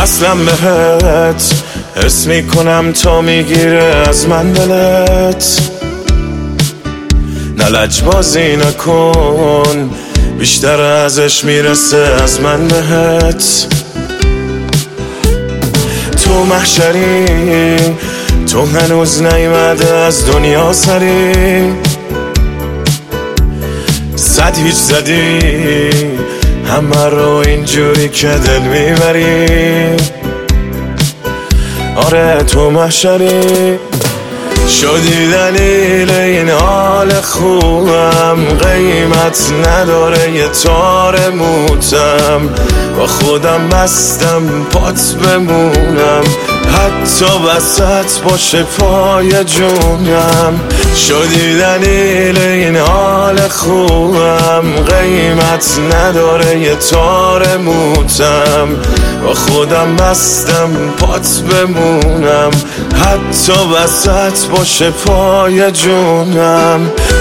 وصلم بهت، حس میکنم تا میگیره از من دلت. نه لجبازی نکن، بیشتر ازش میرسه از من بهت. تو محشری، تو هنوز نیومده از دنیا سری. صد هیچ زدی همه رو اینجوری که دل میبری. آره تو محشری، شدی دلیل این حال خوبم. قیمت نداره یه تار موتم، با خودم بستم پات بمونم، حتی وسط باشه پای جونم. شدی دلیل این حال خوبم، قیمت نداره یه تار موتم، با خودم بستم پات بمونم، حتی وسط باشه پای جونم.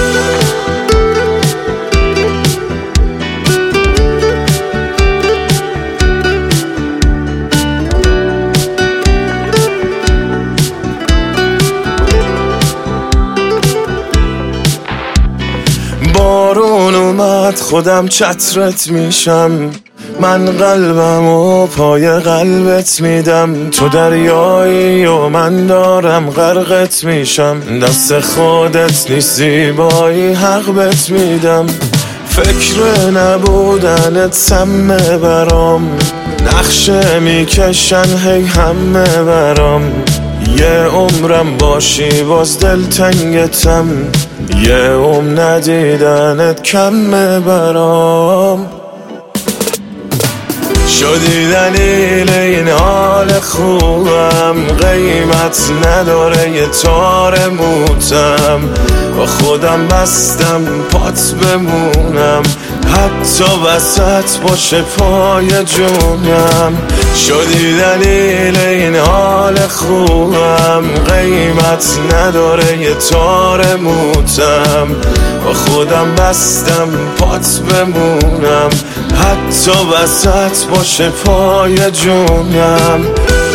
بارون اومد خودم چترت میشم، من قلبم و پای قلبت میدم. تو دریایی و من دارم غرقت میشم، دست خودت نیست زیبایی حق بت میدم. فکر نبودنت سمه برام، نقشه میکشن هی همه برام. یه عمرم باشی باز دلتنگتم، یه عمر ندیدنت کمه برام. شدی دلیل این حال خوبم، قیمت نداره یه تار موتم، با خودم بستم پات بمونم، حتی وسط باشه پای جونم. شدی دلیل این حال خوبم، قیمت نداره یه تار موتم، با خودم بستم پات بمونم، حتی وسط باشه پای جونم.